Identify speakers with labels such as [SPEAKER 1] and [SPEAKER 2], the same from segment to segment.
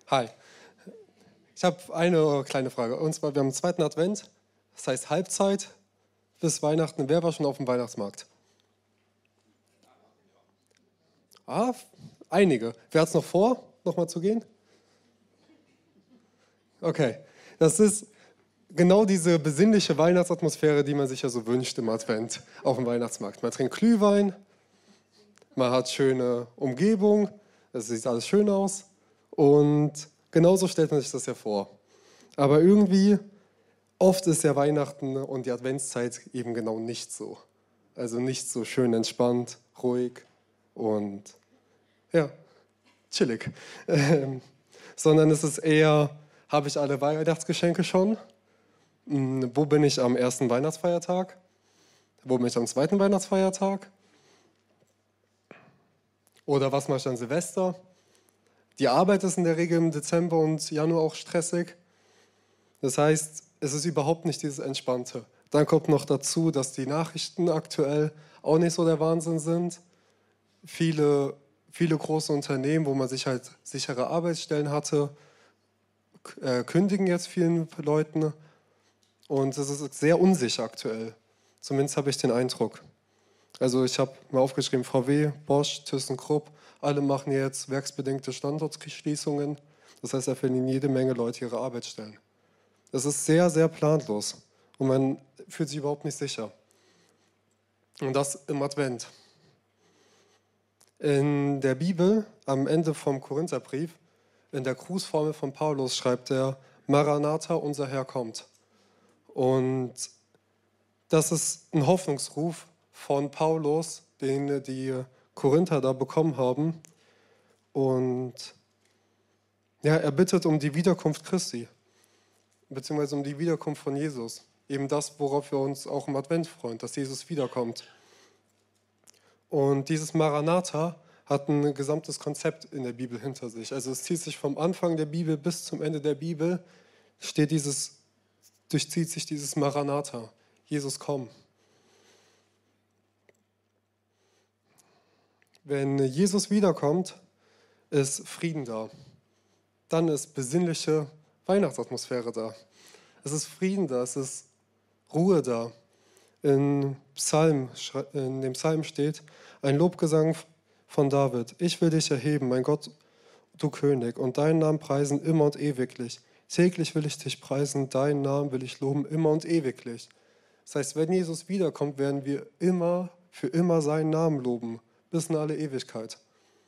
[SPEAKER 1] Hi, ich habe eine kleine Frage. Und zwar, wir haben den zweiten Advent, das heißt Halbzeit bis Weihnachten. Wer war schon auf dem Weihnachtsmarkt? Ah, einige. Wer hat es noch vor, nochmal zu gehen? Okay, das ist genau diese besinnliche Weihnachtsatmosphäre, die man sich ja so wünscht im Advent auf dem Weihnachtsmarkt. Man trinkt Glühwein, man hat schöne Umgebung, es sieht alles schön aus und genauso stellt man sich das ja vor. Aber irgendwie, oft ist ja Weihnachten und die Adventszeit eben genau nicht so. Also nicht so schön entspannt, ruhig und ja, chillig. Sondern es ist eher, habe ich alle Weihnachtsgeschenke schon? Wo bin ich am ersten Weihnachtsfeiertag? Wo bin ich am zweiten Weihnachtsfeiertag? Oder was mache ich an Silvester? Die Arbeit ist in der Regel im Dezember und Januar auch stressig. Das heißt, es ist überhaupt nicht dieses Entspannte. Dann kommt noch dazu, dass die Nachrichten aktuell auch nicht so der Wahnsinn sind. Viele große Unternehmen, wo man sich halt sichere Arbeitsstellen hatte, kündigen jetzt vielen Leuten. Und es ist sehr unsicher aktuell. Zumindest habe ich den Eindruck. Also ich habe mir aufgeschrieben, VW, Bosch, ThyssenKrupp, alle machen jetzt werksbedingte Standortschließungen. Das heißt, da verlieren jede Menge Leute ihre Arbeitsstellen. Es ist sehr, sehr planlos und man fühlt sich überhaupt nicht sicher. Und das im Advent. In der Bibel, am Ende vom Korintherbrief, in der Grußformel von Paulus schreibt er, Maranatha, unser Herr kommt. Und das ist ein Hoffnungsruf von Paulus, den die Korinther da bekommen haben. Und ja, er bittet um die Wiederkunft Christi, beziehungsweise um die Wiederkunft von Jesus. Eben das, worauf wir uns auch im Advent freuen, dass Jesus wiederkommt. Und dieses Maranatha hat ein gesamtes Konzept in der Bibel hinter sich. Also es zieht sich vom Anfang der Bibel bis zum Ende der Bibel, durchzieht sich dieses Maranatha. Jesus, komm. Wenn Jesus wiederkommt, ist Frieden da. Dann ist besinnliche Weihnachtsatmosphäre da. Es ist Frieden da, es ist Ruhe da. In dem Psalm steht ein Lobgesang von David. Ich will dich erheben, mein Gott, du König, und deinen Namen preisen immer und ewiglich. Täglich will ich dich preisen, deinen Namen will ich loben, immer und ewiglich. Das heißt, wenn Jesus wiederkommt, werden wir für immer seinen Namen loben, bis in alle Ewigkeit.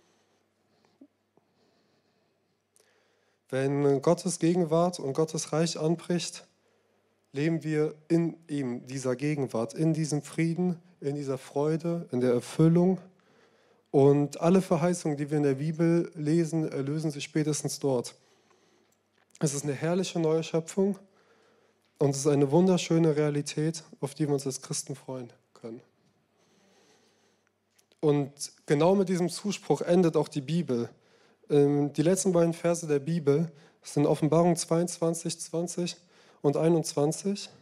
[SPEAKER 1] Wenn Gottes Gegenwart und Gottes Reich anbricht, leben wir in ihm, dieser Gegenwart, in diesem Frieden, in dieser Freude, in der Erfüllung. Und alle Verheißungen, die wir in der Bibel lesen, erlösen sich spätestens dort. Es ist eine herrliche neue Schöpfung und es ist eine wunderschöne Realität, auf die wir uns als Christen freuen können. Und genau mit diesem Zuspruch endet auch die Bibel. Die letzten beiden Verse der Bibel sind Offenbarung 22, 20 und 21.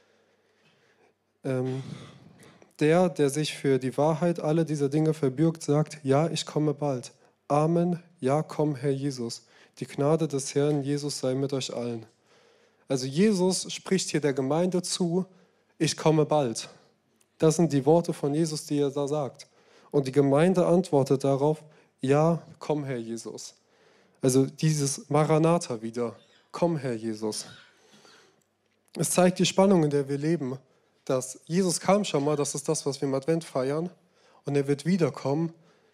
[SPEAKER 1] Der sich für die Wahrheit alle dieser Dinge verbürgt, sagt, ja, ich komme bald. Amen, ja, komm, Herr Jesus. Die Gnade des Herrn Jesus sei mit euch allen. Also Jesus spricht hier der Gemeinde zu, ich komme bald. Das sind die Worte von Jesus, die er da sagt. Und die Gemeinde antwortet darauf, ja, komm, Herr Jesus. Also dieses Maranatha wieder, komm, Herr Jesus. Es zeigt die Spannung, in der wir leben, dass Jesus kam schon mal, das ist das, was wir im Advent feiern, und er wird wiederkommen.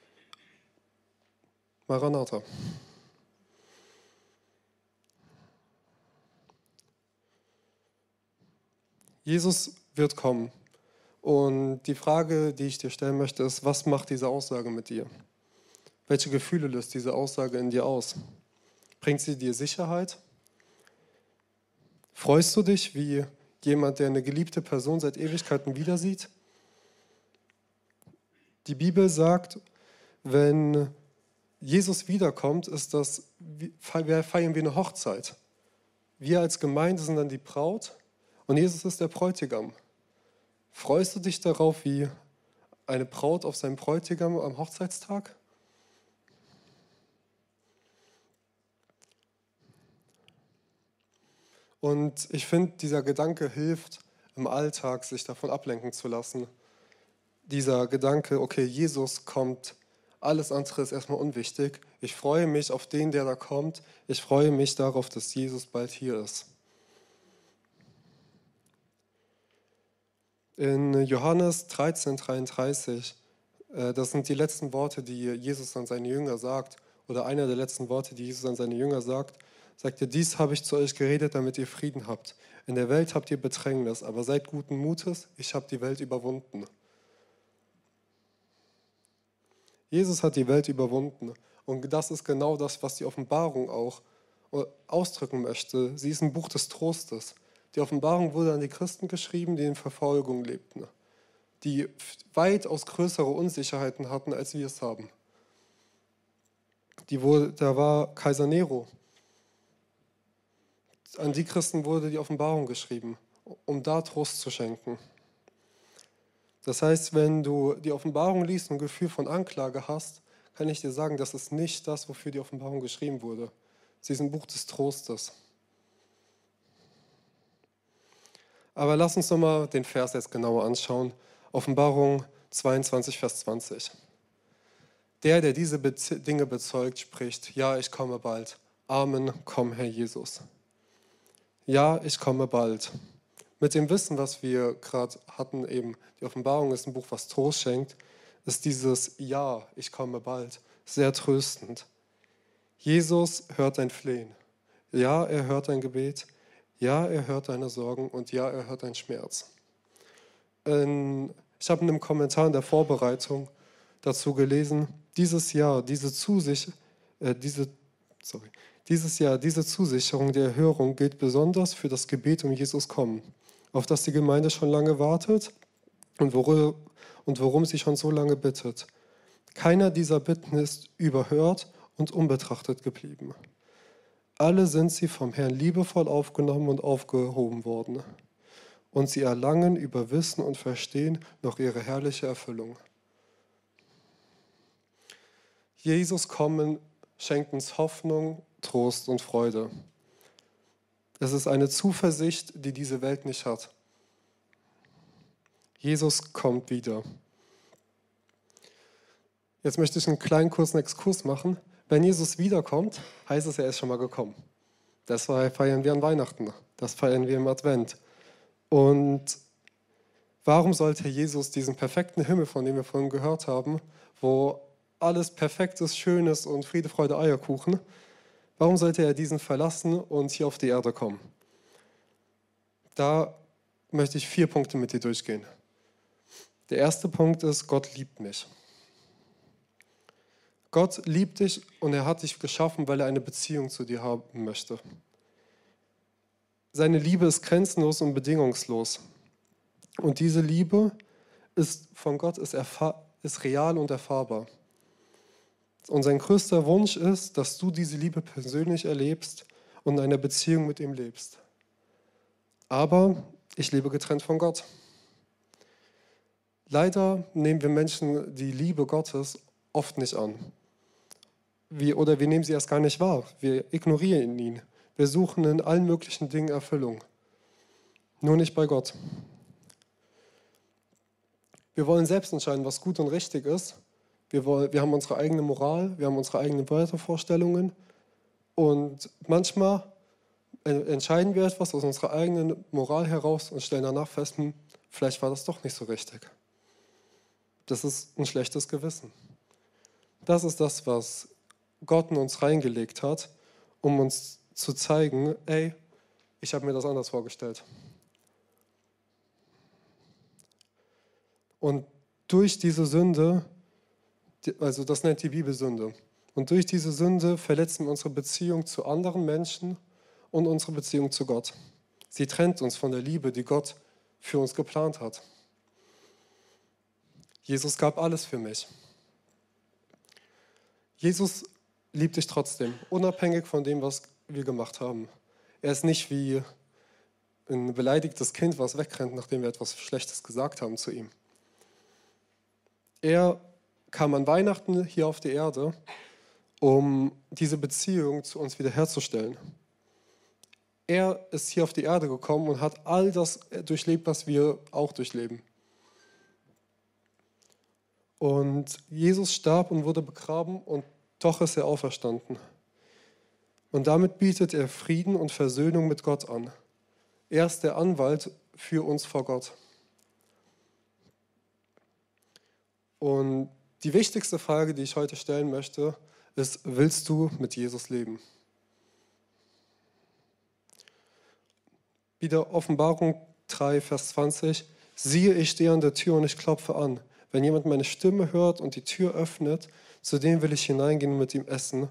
[SPEAKER 1] Maranatha. Jesus wird kommen. Und die Frage, die ich dir stellen möchte, ist, was macht diese Aussage mit dir? Welche Gefühle löst diese Aussage in dir aus? Bringt sie dir Sicherheit? Freust du dich wie jemand, der eine geliebte Person seit Ewigkeiten wieder sieht? Die Bibel sagt, wenn Jesus wiederkommt, feiern wir eine Hochzeit. Wir als Gemeinde sind dann die Braut und Jesus ist der Bräutigam. Freust du dich darauf wie eine Braut auf seinen Bräutigam am Hochzeitstag? Und ich finde, dieser Gedanke hilft im Alltag, sich davon ablenken zu lassen. Dieser Gedanke, okay, Jesus kommt, alles andere ist erstmal unwichtig. Ich freue mich auf den, der da kommt. Ich freue mich darauf, dass Jesus bald hier ist. In Johannes 13,33, das sind die letzten Worte, die Jesus an seine Jünger sagt, oder einer der letzten Worte, die Jesus an seine Jünger sagt, sagt er, dies habe ich zu euch geredet, damit ihr Frieden habt. In der Welt habt ihr Bedrängnis, aber seid guten Mutes, ich habe die Welt überwunden. Jesus hat die Welt überwunden. Und das ist genau das, was die Offenbarung auch ausdrücken möchte. Sie ist ein Buch des Trostes. Die Offenbarung wurde an die Christen geschrieben, die in Verfolgung lebten, die weitaus größere Unsicherheiten hatten, als wir es haben. Da war Kaiser Nero. An die Christen wurde die Offenbarung geschrieben, um da Trost zu schenken. Das heißt, wenn du die Offenbarung liest und ein Gefühl von Anklage hast, kann ich dir sagen, das ist nicht das, wofür die Offenbarung geschrieben wurde. Sie ist ein Buch des Trostes. Aber lass uns nochmal den Vers jetzt genauer anschauen. Offenbarung 22, Vers 20. Der diese Dinge bezeugt, spricht, ja, ich komme bald. Amen, komm, Herr Jesus. Ja, ich komme bald. Mit dem Wissen, was wir gerade hatten, eben die Offenbarung ist ein Buch, was Trost schenkt, ist dieses Ja, ich komme bald sehr tröstend. Jesus hört dein Flehen. Ja, er hört dein Gebet. Ja, er hört deine Sorgen und ja, er hört deinen Schmerz. Ich habe in einem Kommentar in der Vorbereitung dazu gelesen, dieses Jahr, diese Zusicherung der Erhörung gilt besonders für das Gebet um Jesus kommen, auf das die Gemeinde schon lange wartet und worum sie schon so lange bittet. Keiner dieser Bitten ist überhört und unbetrachtet geblieben. Alle sind sie vom Herrn liebevoll aufgenommen und aufgehoben worden. Und sie erlangen über Wissen und Verstehen noch ihre herrliche Erfüllung. Jesus kommen schenkt uns Hoffnung, Trost und Freude. Es ist eine Zuversicht, die diese Welt nicht hat. Jesus kommt wieder. Jetzt möchte ich einen kleinen kurzen Exkurs machen. Wenn Jesus wiederkommt, heißt es, er ist schon mal gekommen. Das feiern wir an Weihnachten, das feiern wir im Advent. Und warum sollte Jesus diesen perfekten Himmel, von dem wir vorhin gehört haben, wo alles perfekt ist, schön ist und Friede, Freude, Eierkuchen, warum sollte er diesen verlassen und hier auf die Erde kommen? Da möchte ich 4 Punkte mit dir durchgehen. Der erste Punkt ist, Gott liebt mich. Gott liebt dich und er hat dich geschaffen, weil er eine Beziehung zu dir haben möchte. Seine Liebe ist grenzenlos und bedingungslos. Und diese Liebe ist von Gott ist real und erfahrbar. Und sein größter Wunsch ist, dass du diese Liebe persönlich erlebst und in einer Beziehung mit ihm lebst. Aber ich lebe getrennt von Gott. Leider nehmen wir Menschen die Liebe Gottes oft nicht an. Wir nehmen sie erst gar nicht wahr. Wir ignorieren ihn. Wir suchen in allen möglichen Dingen Erfüllung. Nur nicht bei Gott. Wir wollen selbst entscheiden, was gut und richtig ist. Wir haben unsere eigene Moral, wir haben unsere eigenen Wertevorstellungen. Und manchmal entscheiden wir etwas aus unserer eigenen Moral heraus und stellen danach fest, vielleicht war das doch nicht so richtig. Das ist ein schlechtes Gewissen. Das ist das, was Gott in uns reingelegt hat, um uns zu zeigen, ey, ich habe mir das anders vorgestellt. Und durch diese Sünde, also das nennt die Bibel Sünde, und durch diese Sünde verletzen wir unsere Beziehung zu anderen Menschen und unsere Beziehung zu Gott. Sie trennt uns von der Liebe, die Gott für uns geplant hat. Jesus gab alles für mich. Jesus liebt dich trotzdem, unabhängig von dem, was wir gemacht haben. Er ist nicht wie ein beleidigtes Kind, was wegrennt, nachdem wir etwas Schlechtes gesagt haben zu ihm. Er kam an Weihnachten hier auf die Erde, um diese Beziehung zu uns wiederherzustellen. Er ist hier auf die Erde gekommen und hat all das durchlebt, was wir auch durchleben. Und Jesus starb und wurde begraben und doch ist er auferstanden. Und damit bietet er Frieden und Versöhnung mit Gott an. Er ist der Anwalt für uns vor Gott. Und die wichtigste Frage, die ich heute stellen möchte, ist, willst du mit Jesus leben? Wieder Offenbarung 3, Vers 20. Siehe, ich stehe an der Tür und ich klopfe an. Wenn jemand meine Stimme hört und die Tür öffnet, zu dem will ich hineingehen und mit ihm essen.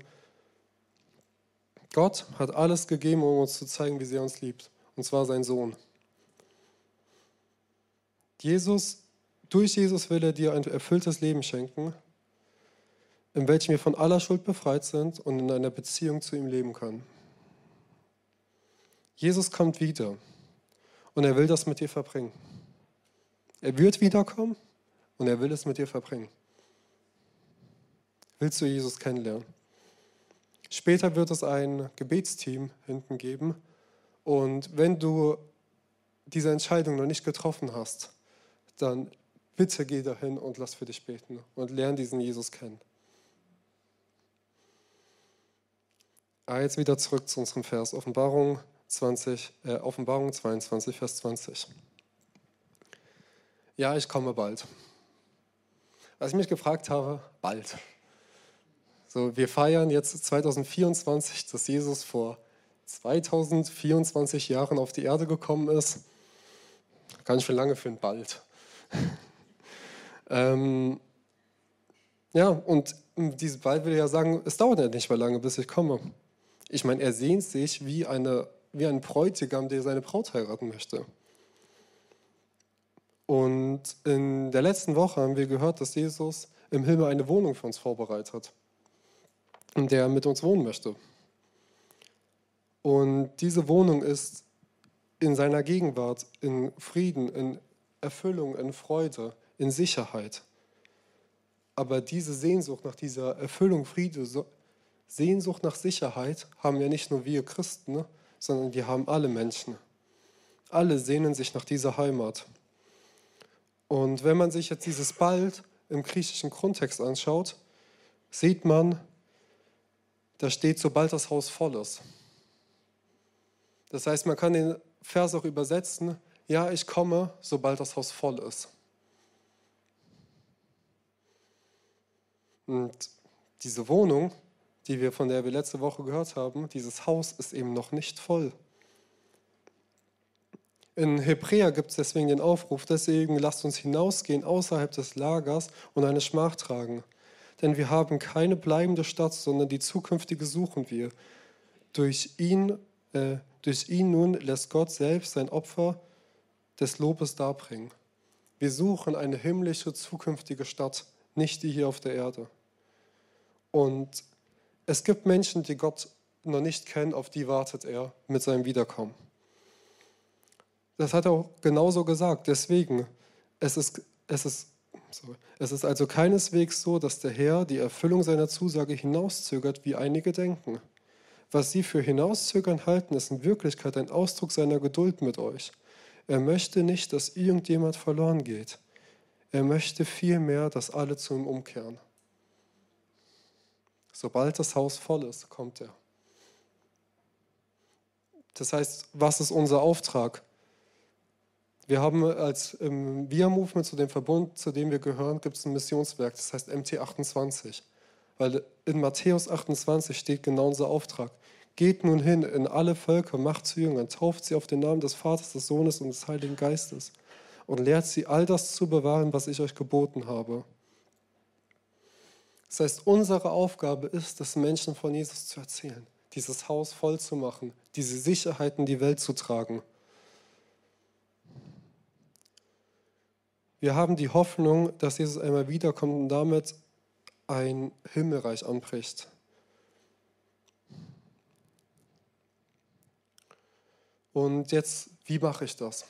[SPEAKER 1] Gott hat alles gegeben, um uns zu zeigen, wie sehr er uns liebt. Und zwar sein Sohn. Durch Jesus will er dir ein erfülltes Leben schenken, in welchem wir von aller Schuld befreit sind und in einer Beziehung zu ihm leben können. Jesus kommt wieder und er will das mit dir verbringen. Er wird wiederkommen und er will es mit dir verbringen. Willst du Jesus kennenlernen? Später wird es ein Gebetsteam hinten geben und wenn du diese Entscheidung noch nicht getroffen hast, dann bitte geh dahin und lass für dich beten und lerne diesen Jesus kennen. Jetzt wieder zurück zu unserem Vers, Offenbarung 22, Vers 20. Ja, ich komme bald. Als ich mich gefragt habe, bald. So, wir feiern jetzt 2024, dass Jesus vor 2024 Jahren auf die Erde gekommen ist. Kann ich schon lange für ein bald. Ja, und dieses bald will ja sagen, es dauert ja nicht mehr lange, bis ich komme. Ich meine, er sehnt sich wie ein Bräutigam, der seine Braut heiraten möchte. Und in der letzten Woche haben wir gehört, dass Jesus im Himmel eine Wohnung für uns vorbereitet, in der er mit uns wohnen möchte. Und diese Wohnung ist in seiner Gegenwart, in Frieden, in Erfüllung, in Freude, in Sicherheit. Aber diese Sehnsucht nach dieser Erfüllung, Friede, Sehnsucht nach Sicherheit haben ja nicht nur wir Christen, sondern wir haben alle Menschen. Alle sehnen sich nach dieser Heimat. Und wenn man sich jetzt dieses bald im griechischen Kontext anschaut, sieht man, da steht, sobald das Haus voll ist. Das heißt, man kann den Vers auch übersetzen, ja, ich komme, sobald das Haus voll ist. Und diese Wohnung, von der wir letzte Woche gehört haben, dieses Haus ist eben noch nicht voll. In Hebräer gibt es deswegen den Aufruf, deswegen lasst uns hinausgehen außerhalb des Lagers und eine Schmach tragen. Denn wir haben keine bleibende Stadt, sondern die zukünftige suchen wir. Durch ihn nun lässt Gott selbst sein Opfer des Lobes darbringen. Wir suchen eine himmlische, zukünftige Stadt, nicht die hier auf der Erde. Und es gibt Menschen, die Gott noch nicht kennen, auf die wartet er mit seinem Wiederkommen. Das hat er auch genauso gesagt. Deswegen, es ist also keineswegs so, dass der Herr die Erfüllung seiner Zusage hinauszögert, wie einige denken. Was sie für hinauszögern halten, ist in Wirklichkeit ein Ausdruck seiner Geduld mit euch. Er möchte nicht, dass irgendjemand verloren geht. Er möchte vielmehr, dass alle zu ihm umkehren. Sobald das Haus voll ist, kommt er. Das heißt, was ist unser Auftrag? Wir haben als VIA-Movement, zu dem Verbund, zu dem wir gehören, gibt es ein Missionswerk, das heißt MT28. Weil in Matthäus 28 steht genau unser Auftrag. Geht nun hin in alle Völker, macht zu Jüngern, tauft sie auf den Namen des Vaters, des Sohnes und des Heiligen Geistes und lehrt sie, all das zu bewahren, was ich euch geboten habe. Das heißt, unsere Aufgabe ist es, Menschen von Jesus zu erzählen, dieses Haus voll zu machen, diese Sicherheit in die Welt zu tragen. Wir haben die Hoffnung, dass Jesus einmal wiederkommt und damit ein Himmelreich anbricht. Und jetzt, wie mache ich das?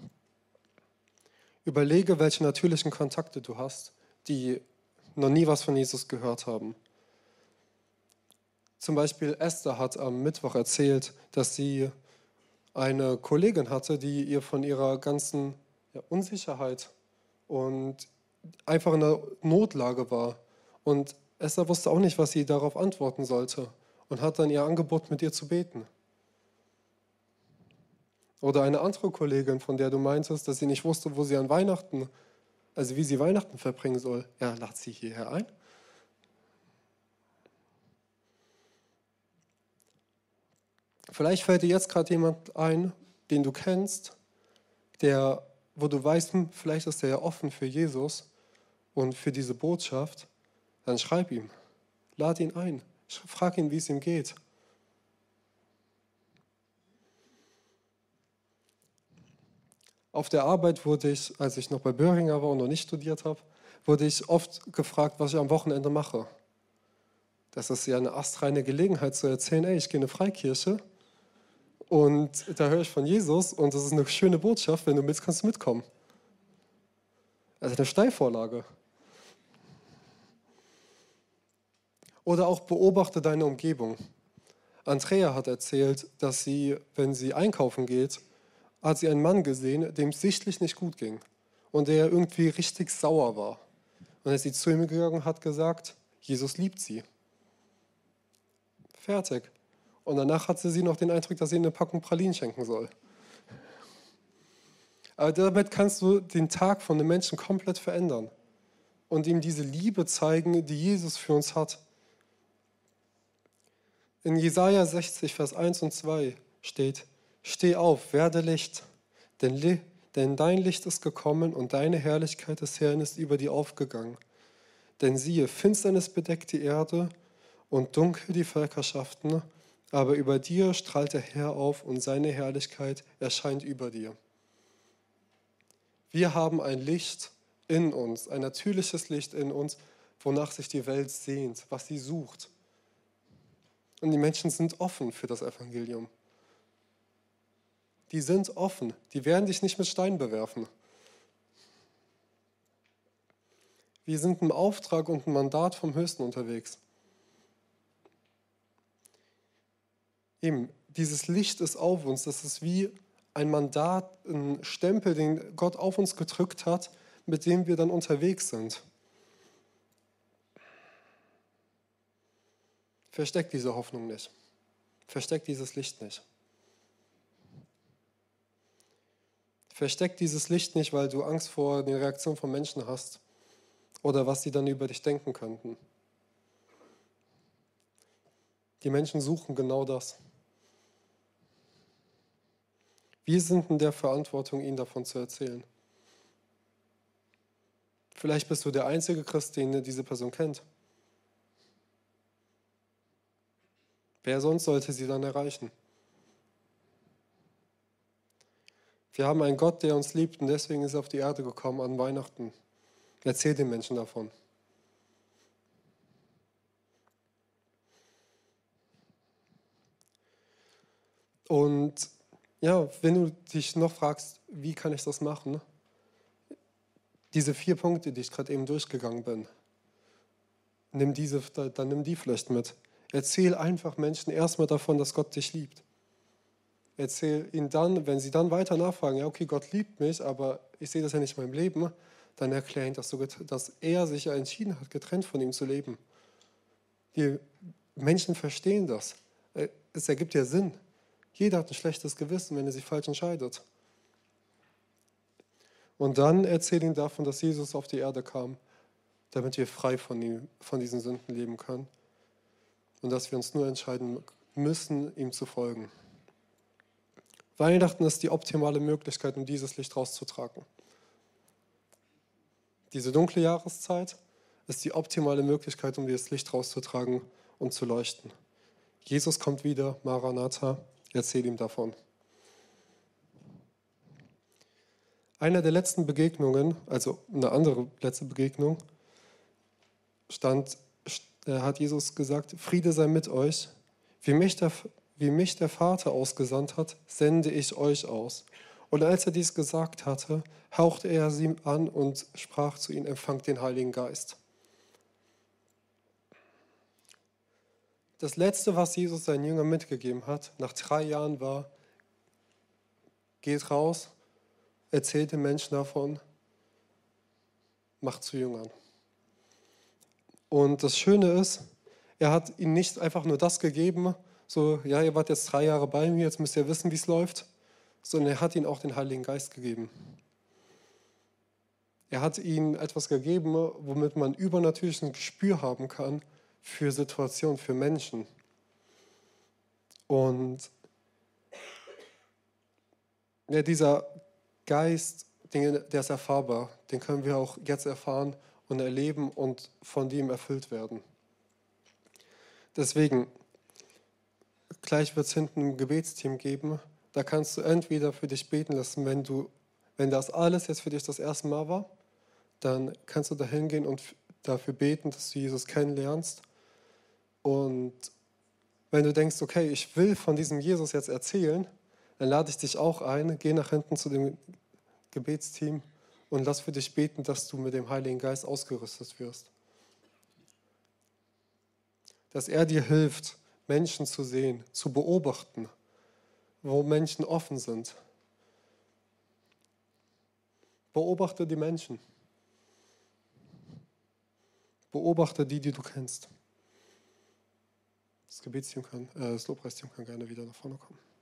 [SPEAKER 1] Überlege, welche natürlichen Kontakte du hast, die noch nie was von Jesus gehört haben. Zum Beispiel Esther hat am Mittwoch erzählt, dass sie eine Kollegin hatte, die ihr von ihrer ganzen Unsicherheit und einfach in einer Notlage war. Und Esther wusste auch nicht, was sie darauf antworten sollte und hat dann ihr Angebot, mit ihr zu beten. Oder eine andere Kollegin, von der du meintest, dass sie nicht wusste, wo sie an Weihnachten, also wie sie Weihnachten verbringen soll. Ja, lad sie hierher ein. Vielleicht fällt dir jetzt gerade jemand ein, den du kennst, wo du weißt, vielleicht ist der ja offen für Jesus und für diese Botschaft. Dann schreib ihm, lad ihn ein, frag ihn, wie es ihm geht. Auf der Arbeit wurde ich, als ich noch bei Böhringer war und noch nicht studiert habe, wurde ich oft gefragt, was ich am Wochenende mache. Das ist ja eine astreine Gelegenheit zu erzählen, ey, ich gehe in eine Freikirche und da höre ich von Jesus und das ist eine schöne Botschaft, wenn du willst, kannst du mitkommen. Also eine Steilvorlage. Oder auch beobachte deine Umgebung. Andrea hat erzählt, dass sie, wenn sie einkaufen geht, hat sie einen Mann gesehen, dem es sichtlich nicht gut ging und der irgendwie richtig sauer war. Und dann ist sie zu ihm gegangen und hat gesagt, Jesus liebt sie. Fertig. Und danach hatte sie noch den Eindruck, dass sie ihm eine Packung Pralinen schenken soll. Aber damit kannst du den Tag von einem Menschen komplett verändern und ihm diese Liebe zeigen, die Jesus für uns hat. In Jesaja 60, Vers 1 und 2 steht, steh auf, werde Licht, denn dein Licht ist gekommen und deine Herrlichkeit des Herrn ist über dir aufgegangen. Denn siehe, Finsternis bedeckt die Erde und dunkel die Völkerschaften, aber über dir strahlt der Herr auf und seine Herrlichkeit erscheint über dir. Wir haben ein Licht in uns, ein natürliches Licht in uns, wonach sich die Welt sehnt, was sie sucht. Und die Menschen sind offen für das Evangelium. Die sind offen. Die werden dich nicht mit Steinen bewerfen. Wir sind im Auftrag und im Mandat vom Höchsten unterwegs. Eben, dieses Licht ist auf uns. Das ist wie ein Mandat, ein Stempel, den Gott auf uns gedrückt hat, mit dem wir dann unterwegs sind. Versteck diese Hoffnung nicht. Versteck dieses Licht nicht. Versteck dieses Licht nicht, weil du Angst vor den Reaktionen von Menschen hast oder was sie dann über dich denken könnten. Die Menschen suchen genau das. Wir sind in der Verantwortung, ihnen davon zu erzählen. Vielleicht bist du der einzige Christ, den diese Person kennt. Wer sonst sollte sie dann erreichen? Wir haben einen Gott, der uns liebt und deswegen ist er auf die Erde gekommen an Weihnachten. Erzähl den Menschen davon. Und ja, wenn du dich noch fragst, wie kann ich das machen? Diese 4 Punkte, die ich gerade eben durchgegangen bin, nimm die vielleicht mit. Erzähl einfach Menschen erstmal davon, dass Gott dich liebt. Erzähl ihnen dann, wenn sie dann weiter nachfragen, ja okay, Gott liebt mich, aber ich sehe das ja nicht in meinem Leben, dann erklär ihnen, dass er sich ja entschieden hat, getrennt von ihm zu leben. Die Menschen verstehen das. Es ergibt ja Sinn. Jeder hat ein schlechtes Gewissen, wenn er sich falsch entscheidet. Und dann erzähl ihnen davon, dass Jesus auf die Erde kam, damit wir frei von diesen Sünden leben können. Und dass wir uns nur entscheiden müssen, ihm zu folgen. Weihnachten ist die optimale Möglichkeit, um dieses Licht rauszutragen. Diese dunkle Jahreszeit ist die optimale Möglichkeit, um dieses Licht rauszutragen und zu leuchten. Jesus kommt wieder, Maranatha, erzähl ihm davon. Einer der letzten Begegnungen, also eine andere letzte Begegnung, hat Jesus gesagt, Friede sei mit euch. Wie mich der Vater ausgesandt hat, sende ich euch aus. Und als er dies gesagt hatte, hauchte er sie an und sprach zu ihnen, empfangt den Heiligen Geist. Das Letzte, was Jesus seinen Jüngern mitgegeben hat, nach 3 Jahren war, geht raus, erzählt den Menschen davon, macht zu Jüngern. Und das Schöne ist, er hat ihnen nicht einfach nur das gegeben, so, ja, ihr wart jetzt 3 Jahre bei mir, jetzt müsst ihr wissen, wie es läuft, sondern er hat ihnen auch den Heiligen Geist gegeben. Er hat ihnen etwas gegeben, womit man übernatürlich ein Gespür haben kann für Situationen, für Menschen. Und ja, dieser Geist, der ist erfahrbar, den können wir auch jetzt erfahren und erleben und von dem erfüllt werden. Deswegen, gleich wird es hinten ein Gebetsteam geben, da kannst du entweder für dich beten lassen, wenn das alles jetzt für dich das erste Mal war, dann kannst du da hingehen und dafür beten, dass du Jesus kennenlernst. Und wenn du denkst, okay, ich will von diesem Jesus jetzt erzählen, dann lade ich dich auch ein, geh nach hinten zu dem Gebetsteam und lass für dich beten, dass du mit dem Heiligen Geist ausgerüstet wirst. Dass er dir hilft, Menschen zu sehen, zu beobachten, wo Menschen offen sind. Beobachte die Menschen. Beobachte die du kennst. Das Lobpreisteam kann gerne wieder nach vorne kommen.